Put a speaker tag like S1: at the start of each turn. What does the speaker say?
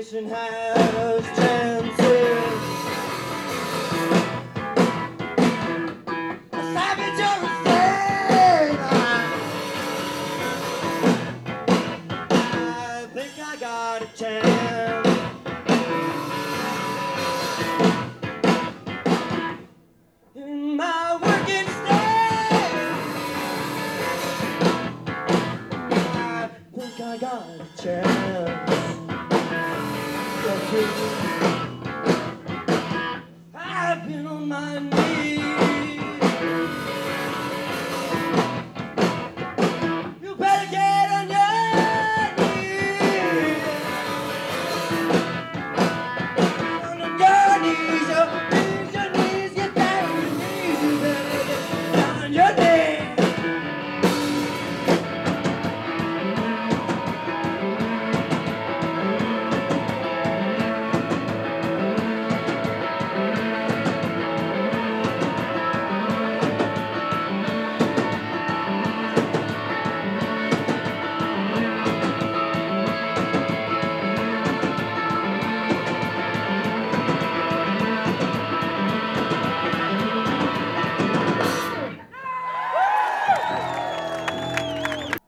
S1: nation has chances. A savage or a saint, I think I got a chance. In my working state, I think I got a chance.